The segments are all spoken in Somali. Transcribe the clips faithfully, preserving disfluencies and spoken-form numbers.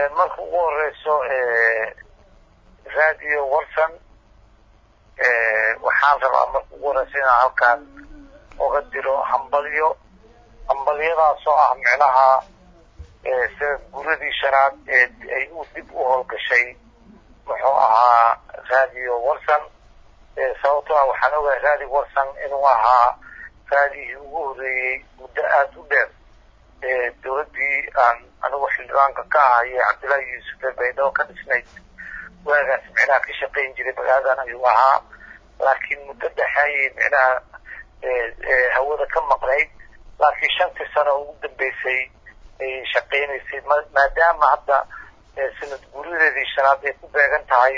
marka ugu horeyso radio warsan waxaan rabaa marka ugu horeyso inaan halkaan uga diro hambalyo hambalyadaas oo ah micnaha sida guuradii shanaad ee ay u dib u howlgashay muxuu ahaa radio warsan sababtoo ah waxaan ogahay radio warsan inuu ahaa raadiyihii ugu horreeyey muddo aada u dheer dowladdii aan anigu xildhibaanka ka ahayee cabdullaahi yuusuf ee baydhabo ka dhisnayd waagaas micnaha ka shaqayn jiray magaaladan ayuu ahaa laakiin muddo dhexe ayay micnaha hawada ka maqnayd laakiin shantii sano ugu dambeysay ayay shaqaynaysay maadaama hadda sanad guuradeedii shanaad ay ku beegan tahay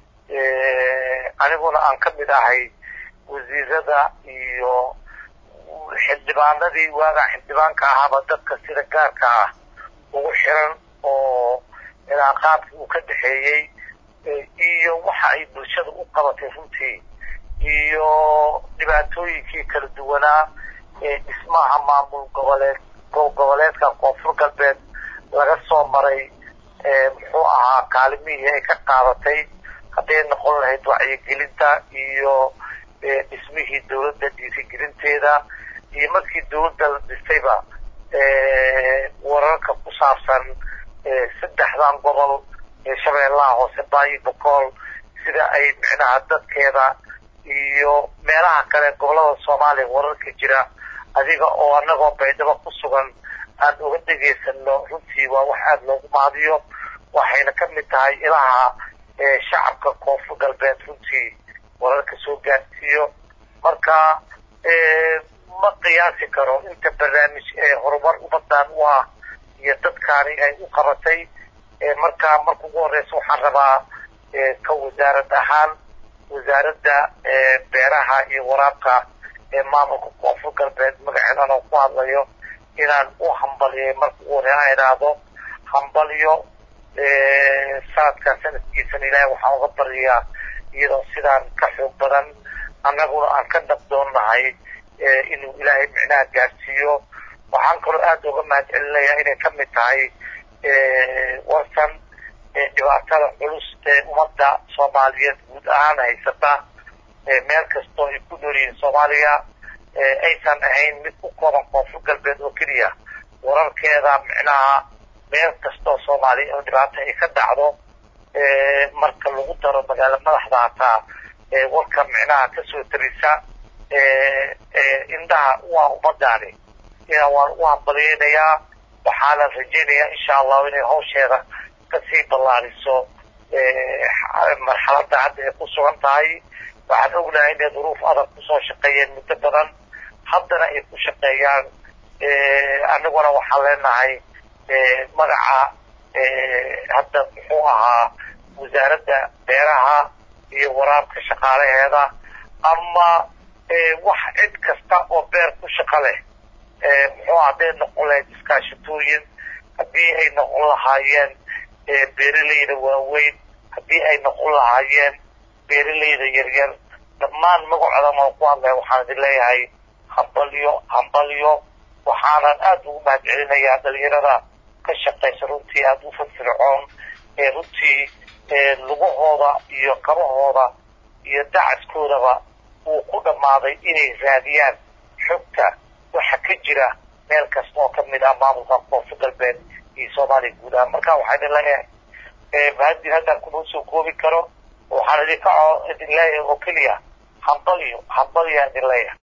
aniguna aan ka mid ahay wasiirada iyo xildhibaanadii waagaa xildhibaanka ahaaba dadka sida gaarka ah ugu xiran oo cilaaqaadkii uu ka dhexeeyey iyo waxa ay bulshada u qabatay runtii iyo dhibaatooyinkii kala duwanaa ee dhismaha maamul goboleed goboleedka koonfur galbeed laga soo maray muxuu ahaa kaalimihii ay ka qaadatay hadday noqon lahayd wacyigelinta iyo dhismihii dowladda dhiirigelinteeda iyo markii dowladda la dhistayba wararka ku saabsan saddexdan gobol ee shabeellaha hoose baayi bokool sida ay micnaha dadkeeda iyo meelaha kale gobolada soomaaliya wararka jira adiga oo anagoo baydhabo ku sugan aan uga dhegaysano runtii waa wax aada loogu mahadiyo waxayna ka mid tahay ilaha shacabka koonfur galbeed runtii wararka soo gaarsiiyo marka ma qiyaasi karo inta barnaamij ee horumar ummadan u ah iyo dadkaani ay u qabatay marka marka ugu horeysa waxaan rabaa ka wasaarad ahaan wasaaradda beeraha iyo waraabka ee maamulka koonfur galbeed magaceedan oo ku hadlayo inaan u hambaliyay marka ugu horey aan idhaahdo hambalyo sanadkan sanadkiisana ilaahay waxaan uga baryayaa iyadoo sidaan ka xoog badan annaguna aan ka dhaqdoonnahay inuu ilaahay micnaha gaarsiiyo waxaan kaloo aada uga mahad celinayaa inay ka mid tahay warsan dhibaatada culus ee ummadda soomaaliyeed guud ahaan haysata meel kastoo ay ku noolyihiin soomaaliya aysan ahayn mid ku kooban koonfur galbeed oo keliya wararkeeda micnaha meel kastoo soomaaliya oo dhibaata ay ka dhacdo marka lagu daro magaalo madaxda hataa warka micnaha kasoo tarisa indhaha waa ummadaani inaan waan u hambaliyeynayaa waxaana rajaynayaa insha allahu inay hawsheeda kasii ballaariso marxaladda hadda ay ku sugan tahay waxaan ognahay inay duruuf adag kusoo shaqeeyeen muddo badan haddana ay ku shaqeeyaan aniguna waxaan leenahay magaca hadda muxuu ahaa wasaaradda beeraha iyo waraabka shaqaalaheeda ama wax cid kasta oo beer ku shaqo leh muxuu hadday noqon lahayd iskaashatooyin haddii ay noqon lahaayeen beeralayda waaweyn haddii ay noqon lahaayeen beeralayda yaryar dhammaan magacoodan oo ku hadlaya waxaan idin leeyahay hambalyo hambalyo waxaanan aada ugu mahad celinayaa dhalinyarada ka shaqaysa runtii aada u firfircoon ee runtii lugahooda iyo kabahooda iyo dacaskoodaba uu ku dhammaaday inay raadiyaan xogta waxa ka jira meel kasta oo kamid ah maamulka koonfur galbeed iyo soomaaliya guud ahaan marka waxaan idin leeyahay mahadin haddaan kuma soo koobi karo waxaan idinka idin leeyahay oo keliya hambalyo hambalyaa idin leeyahay